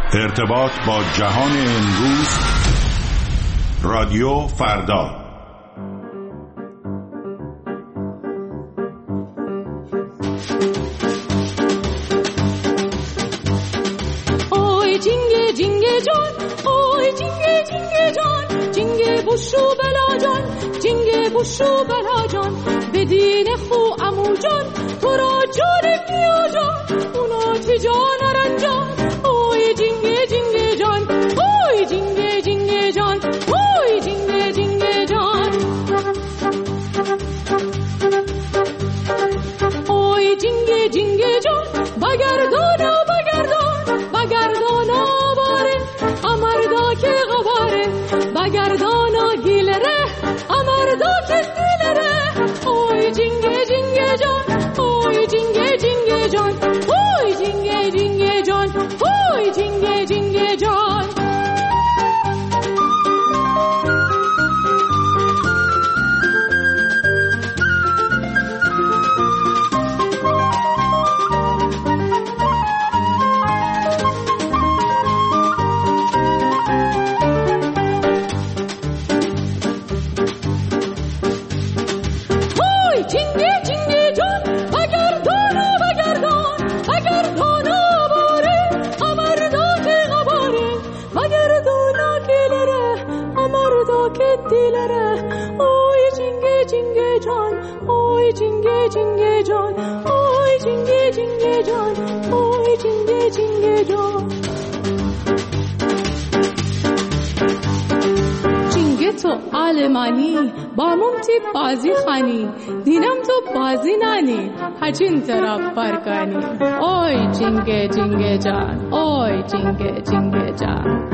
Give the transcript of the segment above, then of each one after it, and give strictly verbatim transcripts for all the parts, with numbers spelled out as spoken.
ارتباط با جهان امروز. رادیو فردا. اوی جینگه جینگه جان، اوی جینگه جینگه جان، جینگه بوشو بلا جان، جینگه بوشو بلا جان، بدین خو امو جان، تو را جان بیا جان، اونا تی جان رنجان. اوی جینگه جینگه جان، اوی جینگه جینگه جان، اوی جینگه جینگه جان، اوی جینگه جینگه جان، بگردانا بگردان بگردانا باره امردا که غباره، بگردانا گیلره امردا که گیلره. اوی جینگه جینگه جان، اوی جینگه جینگه جان، اوی جینگه جینگه جان، اوی جینگه جینگه جان. اوی جینگه جینگه جان، اوی جینگه جینگه جان، اوی جینگه جینگه جان، اوی جینگه جینگه جان. جینگه تو آلمانی با ممتی بازی خانی، دینم تو بازی نانی هجین طرف برکانی. اوی جینگه جینگه جان، اوی جینگه جینگه جان.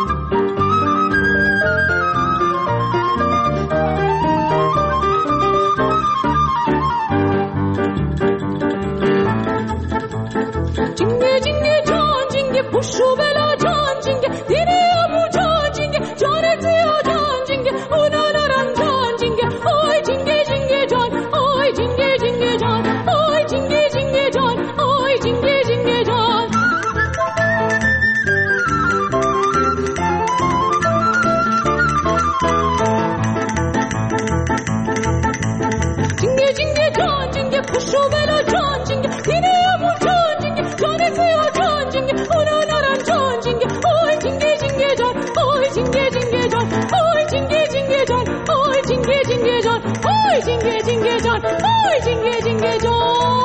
بوشو بلا جان، جینگه دیری امو جان، جینگه جان تیا جان، جینگه اونا نرم جان، جینگه اوی جینگه جینگه جان، اوی جینگه جینگه جان، اوی جینگه جینگه جان، اوی جینگه جینگه جان. جینگه جینگه جان، جینگه بوشو بلا جان، جینگه دیری امو جان، جینگه جان تیا جان، جینگه اونا جینگه جینگه جان، اوی جینگه جینگه جان.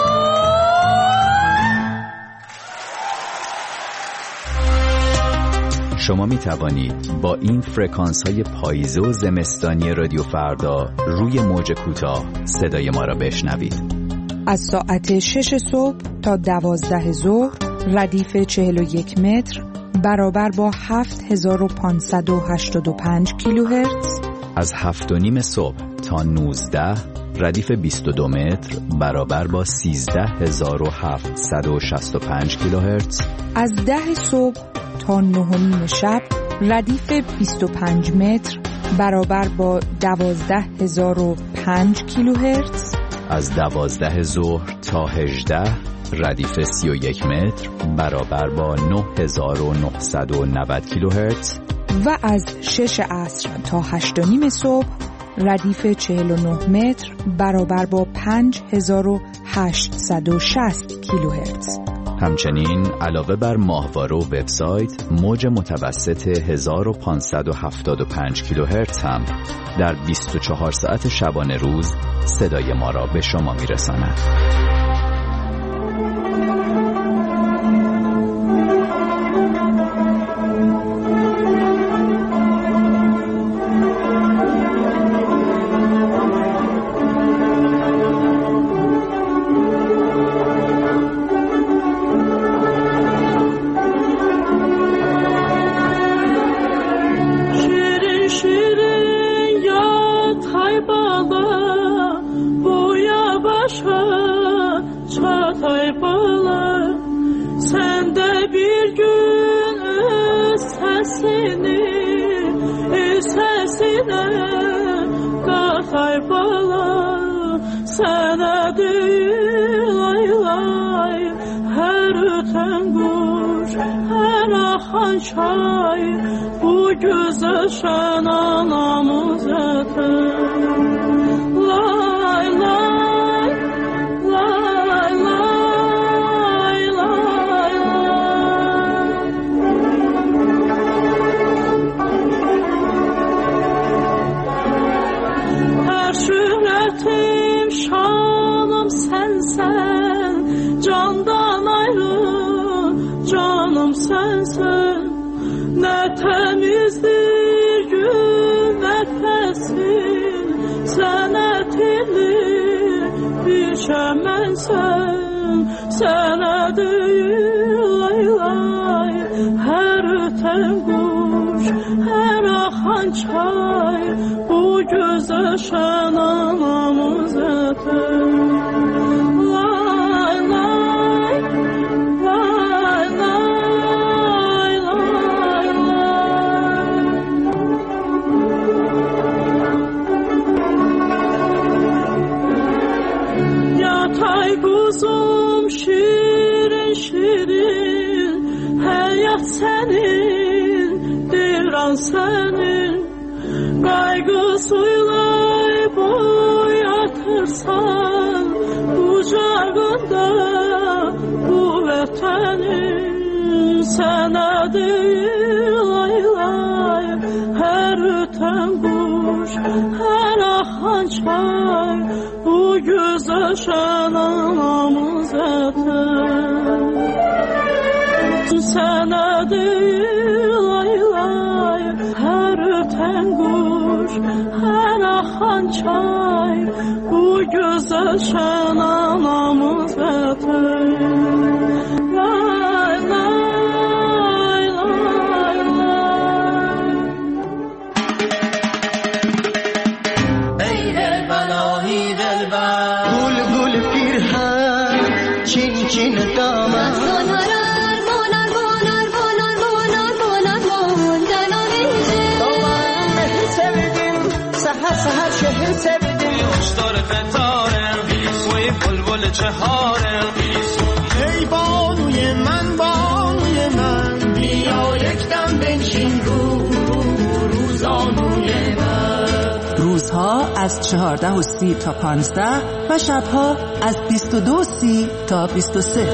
شما می توانید با این فرکانس های پاییزه و زمستانی رادیو فردا روی موج کوتاه صدای ما را بشنوید. از ساعت شش صبح تا دوازده ظهر ردیف چهل و یک متر برابر با هفت هزار و پانصد و هشتاد و پنج کیلوهرتز. از هفت و نیم صبح تا نوزده ردیف بیست و دو متر برابر با سیزده هزار و هفتصد و شصت و پنج کیلوهرتز. از ده صبح تا نه و نیم شب ردیف بیست و پنج متر برابر با دوازده هزار و پنج کیلوهرتز. از دوازده ظهر تا هجده ردیف سی و یک متر برابر با نه هزار و نهصد و نود کیلوهرتز. و از شش عصر تا هشت و نیم صبح ردیف چهل و نه متر برابر با پنج هزار و هشتصد و شصت کیلوهرتز. همچنین علاوه بر ماهواره و وبسایت، موج متوسط هزار و پانصد و هفتاد و پنج کیلوهرتز هم در بیست و چهار ساعت شبانه روز صدای ما را به شما میرساند. Sana değil ay ay her öten gül kuş her akan çay bu gözəşən anamız ötür. Lay lay lay lay lay her şöhretim şanım sensen, candan ayrı canım sensen. Ne temizdir gün nefesin, senetini bir şemensen. Sana değil lay lay her öten kuş her akan çay bu gözəşən anamız ötür. Lay lay lay lay lay lay. Yatay kuzum şirin şirin, hayat senin, diran senin. Kaygısıyla boyatırsan kucağında bu vatanın. Sana değil lay lay her öten kuş her akan çay bu gözəşən anamız ötür. Sana değil lay lay her öten kuş her akan çay bu gözəşən anamız ötür. Lay lay lay lay. ای دلبلاهی دلبر گل گل پیرهن چین چین دامن سهر شهر sevdim kuşlar fetarem ve bulbul çeharem. ey banuy من banuy من بیا یکدم بنشین رو روزانوی من. روزها از چهارده و سی تا پانزده و شبها از بیست و دو سی تا بیست و سه.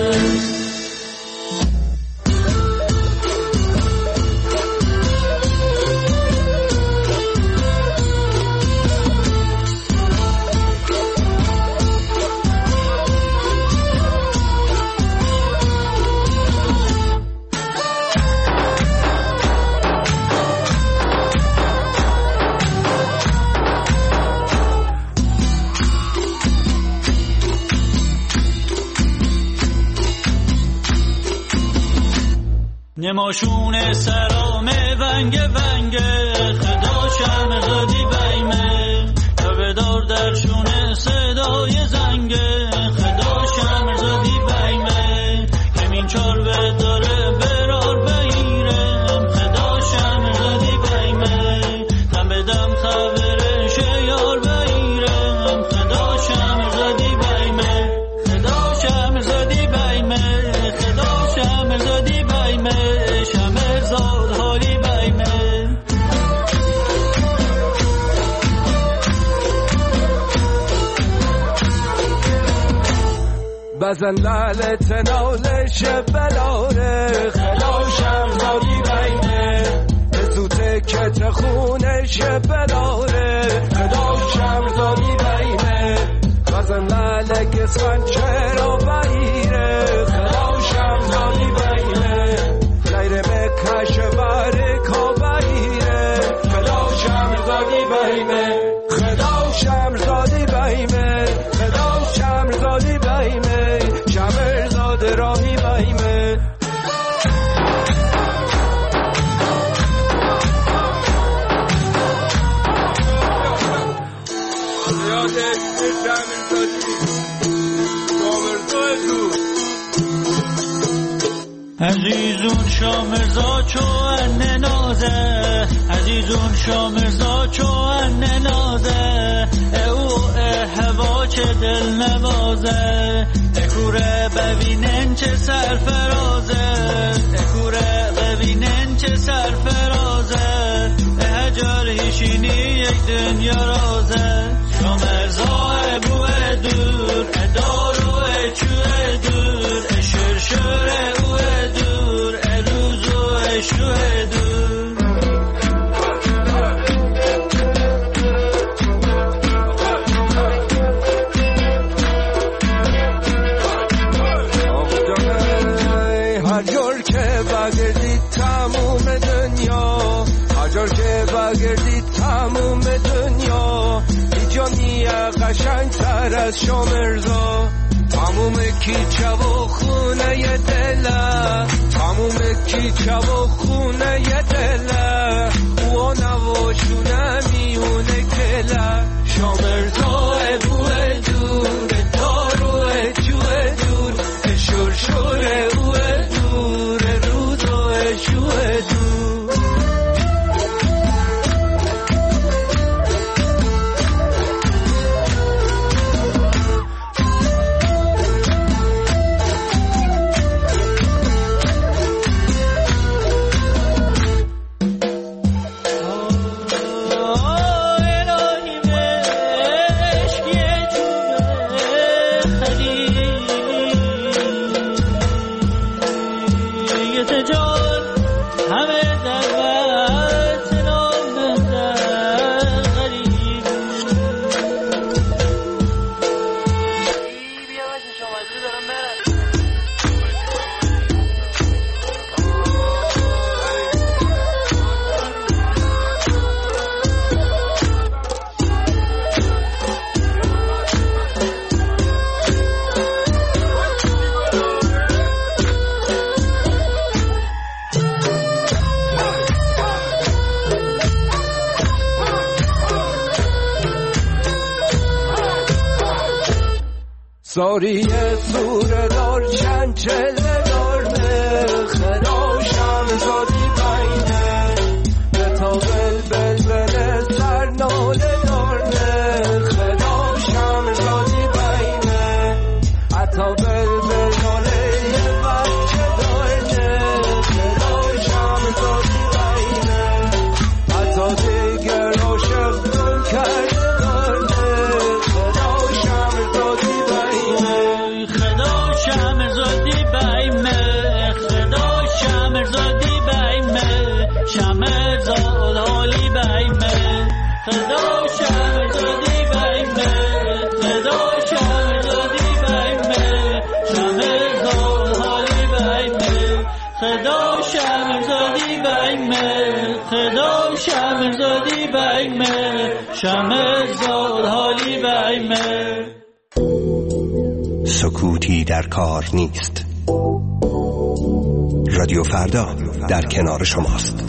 نماشون سرام ونگ ونگ خدا شم غدی بیمه تبدار درشون صدای زنگ خدا شم غدی بیمه کمین چار به داره برار بیرم خدا شم غدی بیمه دم بدم خبرش یار بیرم خدا شم غدی بیمه خدا شم غدی بیمه خدا شم غدی بیمه شمرزاد حالی بیمه. بزن لالت نالش بلاره خلا شمزادی بیمه بزوته کت خونش بلاره خدا شمزادی بیمه بزن لالک سنچه را بیره خدا شمزادی بیمه غیر مکش برکا بیره خدا شمزادی بیمه خدا شمزادی بیمه خدا شمزادی بیمه شمرزاد راهی بیمه. عزیزون شامرزا چو ان نازه عزیزون شامرزا چو ان نازه او هوا چه دل نوازه کوره ببینن چه سرفرازه چه سرفرازه هجار هیشینی یک دنیا رازه شامرزای بوه دور ادارو چوه دور اشرشور اوه دور اروزو اشوه دور هر جور که بگردید تموم دنیا هر جور که بگردید تموم دنیا ایجانی قشنگ تر از شامرزا تموم کیچه و خونه ی دله تموم کیچه و خونه ی دله و نواشونه میونه کله شامرزا بوه دور دارو جوه دور شرشور اوه دور رودو شوه دور ساری سوره دار چنچله دار خراشم زادی بینه به تا بل بل بل سر ناله دار خراشم زادی بینه حتی بل بل ناله یه بچه دار خراشم زادی بینه حتی دیگر عاشق گل کرده دار خراشم زادی شمرزادی بایمه خدا شمرزادی بایمه شمرزاد حالی بایمه خدا شمرزادی بایمه خدا شمرزادی بایمه شمرزاد حالی بایمه خدا شمرزادی بایمه خدا شمرزادی بایمه شمرزاد حالی بایمه سکوتی در کار نیست. رادیو فردا در کنار شماست.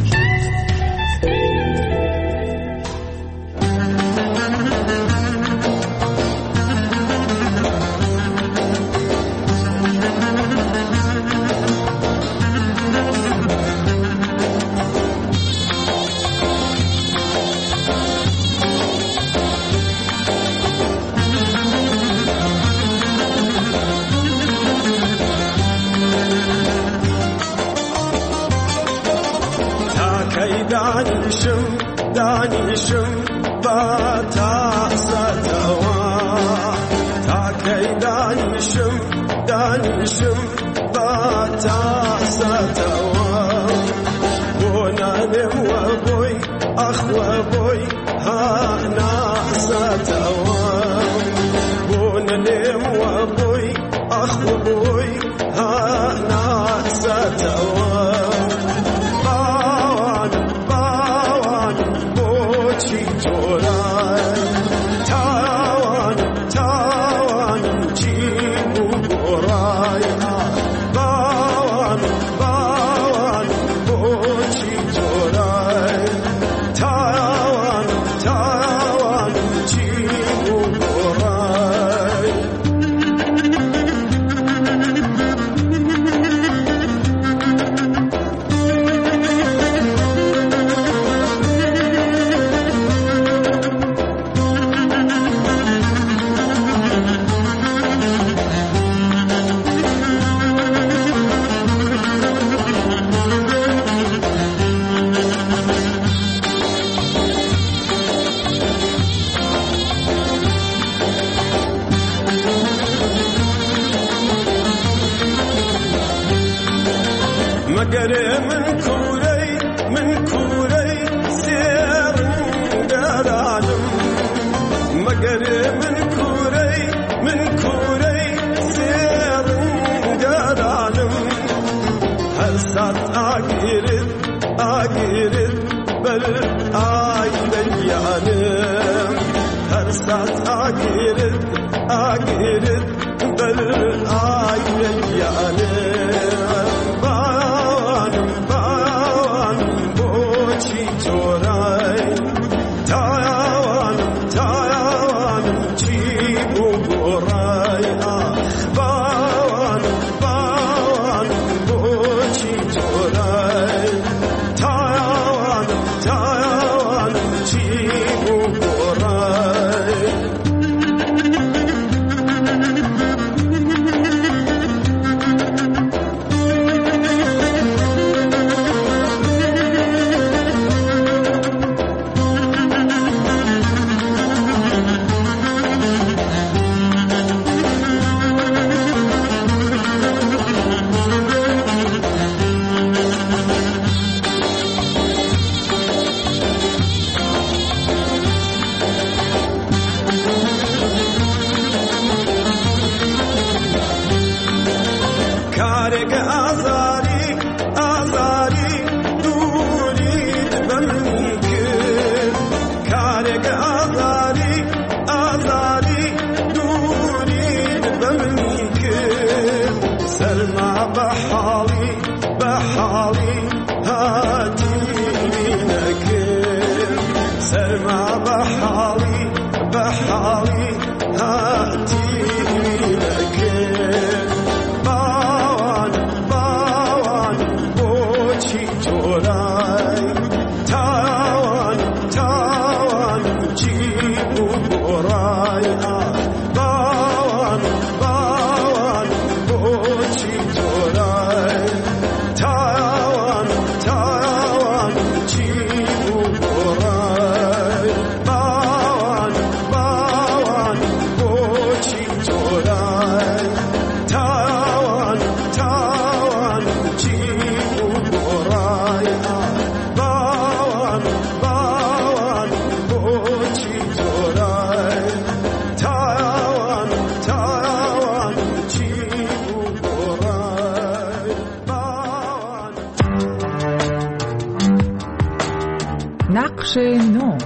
دانشم دانشم با تاسدوا تا کی دانشم دانشم با تاسدوا ونالم وبوي اخ وبوي ها ناسدوا ونالم وبوي اخ وبوي ها ناسدوا Tower مگر من کوری من کوری سیر دارم مگر من کوری من کوری سیر دارم هر ساعت آگیرد آگیرد بل آی بیانم هر ساعت آگیرد آگیرد بل آی بیانم بانم بانم بوچی جورای تایوانم تایوانم چی بگورای بانم بانم بوچی جورای تایوانم تایوانم چی بگورای نقش نو.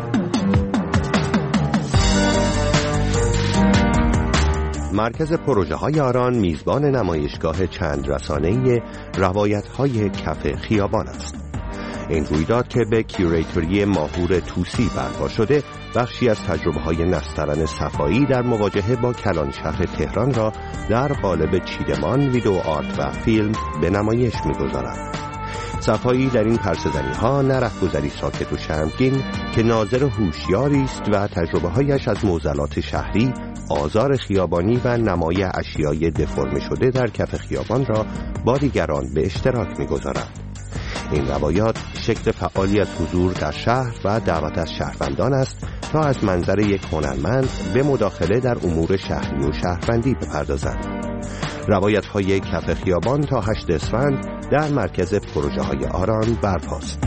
مرکز پروژه های آران میزبان نمایشگاه چند رسانه‌ای روایت‌های کف خیابان است. این رویداد که به کیوریتوری ماهور توسی برپا شده، بخشی از تجربه‌های نسترن صفایی در مواجهه با کلان شهر تهران را در قالب چیدمان، ویدئو آرت و فیلم به نمایش می‌گذارد. صفایی در این پرسه‌زنی‌ها نه رهگذری ساکت و شرمگین که ناظر هوشیاری است و تجربه‌هایش از معضلات شهری، آزار خیابانی و نمای اشیای دفرم شده در کف خیابان را با دیگران به اشتراک می‌گذارد. این روایات شکل فعالی از حضور در شهر و دعوت از شهروندان است تا از منظر یک هنرمند به مداخله در امور شهری و شهروندی بپردازند. روایت‌های کف خیابان تا هشت اسفند در مرکز پروژه های آران برپاست.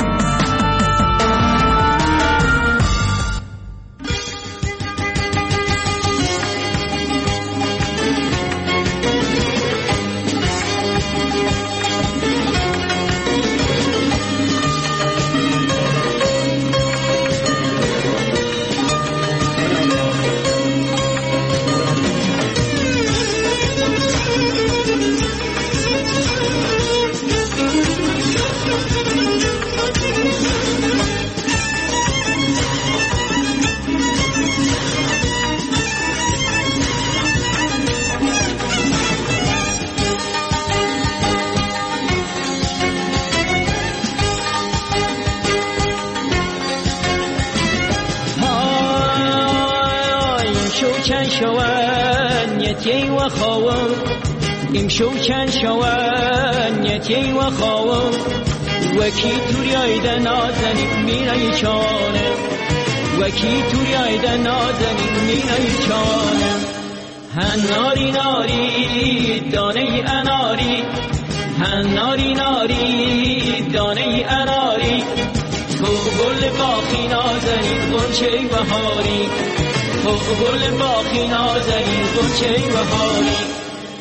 یتی و خواهم ام شوکن شوان یتی و خواهم وکی توری آیده نازنی میرای چانه وکی توری آیده نازنی میرای چانه هناری ناری دانه اناری ناری ناری دانه اناری، تو گل باقی نازنین غنچه بهاری، تو گل باقی نازنین غنچه بهاری.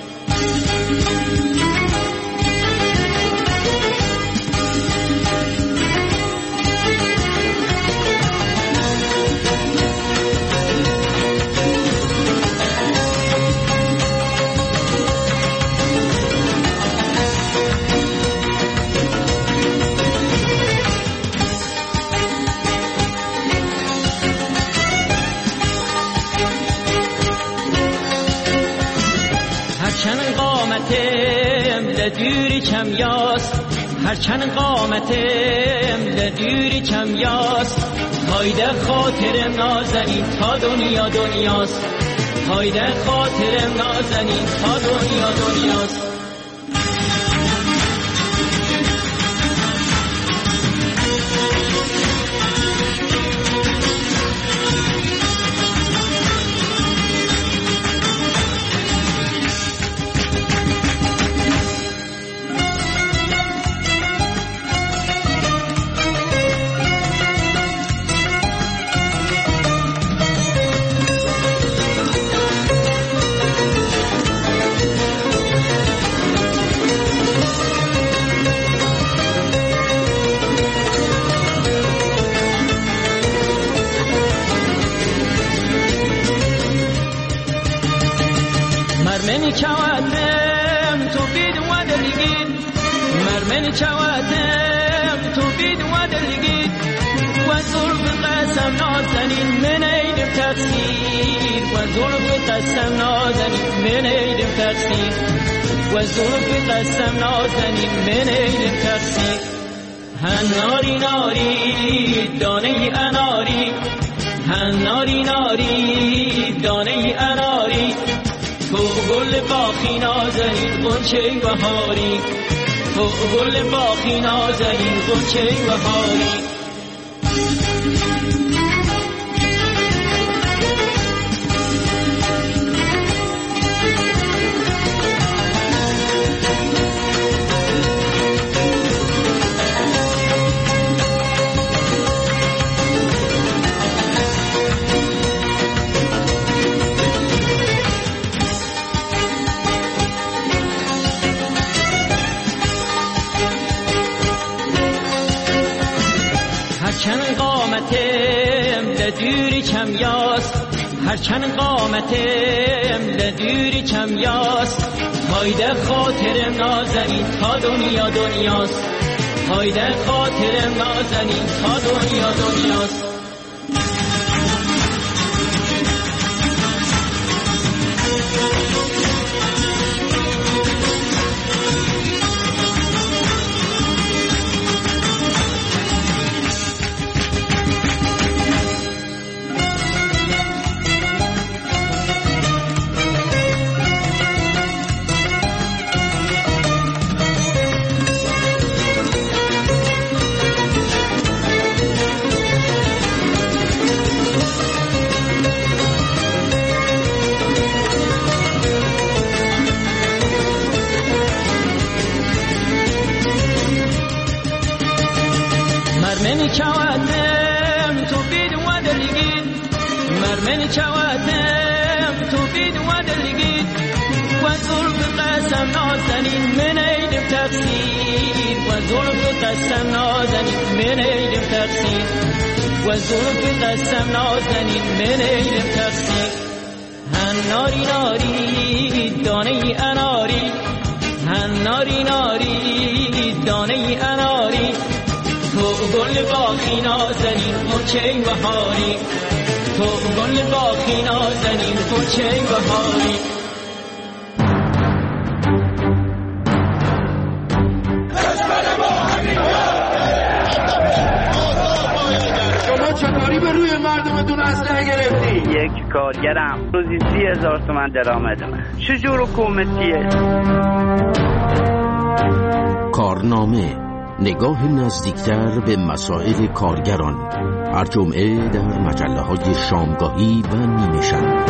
هرچند قامتم لدوری کم یاست، هرچند قامتم لدوری کم یاست، هایده خاطرم نازنین تا دنیا دنیاست، هایده خاطرم نازنین تا دنیا دنیاست. مرمنی چواتم تو بید و دلگید، مرمنی چواتم تو بید و دلگید، و ظلف قسم نازنین من ایدم تقصیر، و ظلف قسم نازنین من ایدم تقصیر، و ظلف قسم نازنین من ایدم تقصیر. هن ناری ناری دانه اناری، هن ناری ناری دانه اناری، تو گل باقی نازنین غنچه بهاری، تو گل باقی نازنین غنچه بهاری. هرچند قامتم لدوری کم یاست، هرچند قامتم لدوری کم یاست، هایده خاطرم نازنین تا دنیا دنیاست، هایده خاطرم نازنین تا دنیا دنیاست. مرمنی چواتم تو بید و دلگید، مرمنی چواتم تو بید و دلگید، و ظلف قسم نازنین من ایدم تقصیر، و ظلف قسم نازنین من ایدم تقصیر، و ظلف قسم نازنین من ایدم تقصیر. هن ناری ناری دانه اناری، هن ناری ناری دانه اناری، تو گل باقی نازنین غنچه بهاری، تو گل باقی نازنین غنچه بهاری. شما چطوری به روی مردمتون اسلحه گرفتی؟ یک کارگرم روزی سی هزار تومن درآمدمه. چجور حکومتیه؟ کارنامه، نگاه نزدیکتر به مسائل کارگران، هر جمعه در مجله‌های شامگاهی و نیمه شب.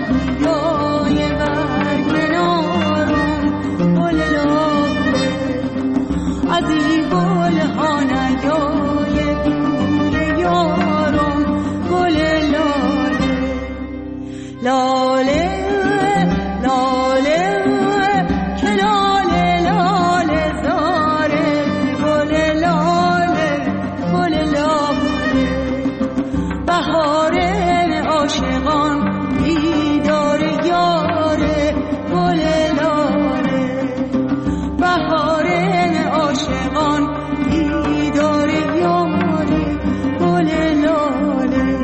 جای برکنارم گل لاله از این گل ها نیای بوی یارم گل لاله لاله لاله که لاله لاله زاره گل لاله گل لاله بهار عاشقان دیدار یاره گل لاله بهار عاشقان دیدار یاره گل لاله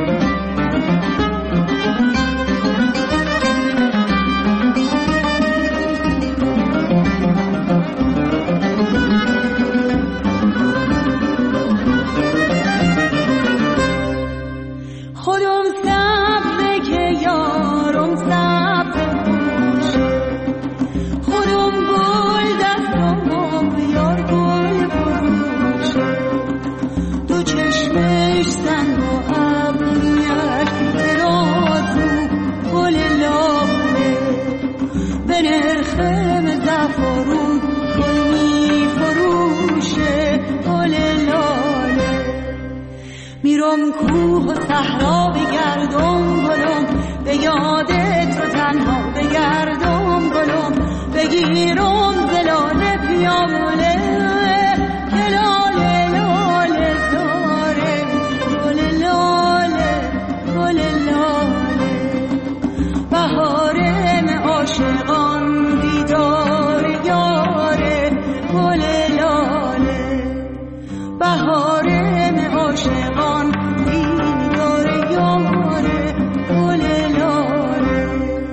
خودم سبزه که یارم سبزه پوشه خودم گل دستم یار گل بروشه دو چشمش زن و ابرویش درازو گل لاله به نرخم زفارون گل می فروشه گل لاله میرم کوه و صحرا بگردم گلم به یاد تو تنها بگردم گلم بگیرم زلاله پیاموله که لاله لاله زاره گل لاله گل لاله بهار عاشقان دیدار یاره گل لاله بهار عاشقان دیدار یاره گل لاله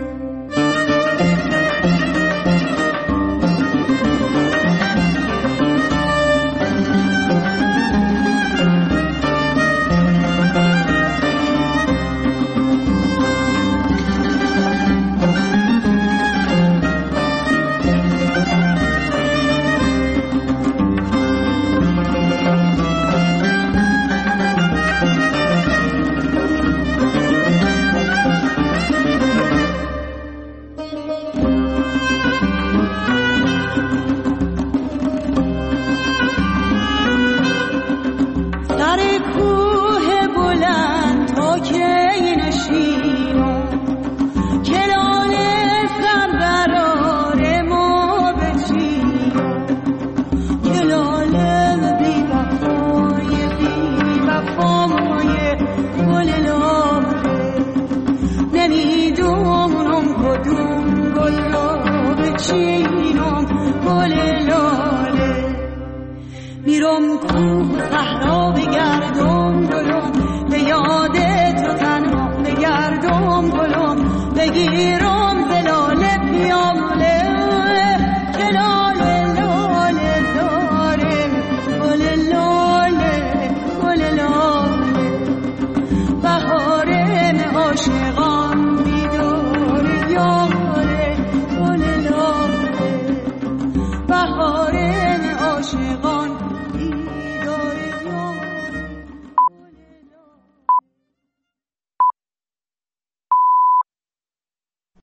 میرم کوه صحرا بگردم گلم به یاد تو تنها بگردم گلم بگیر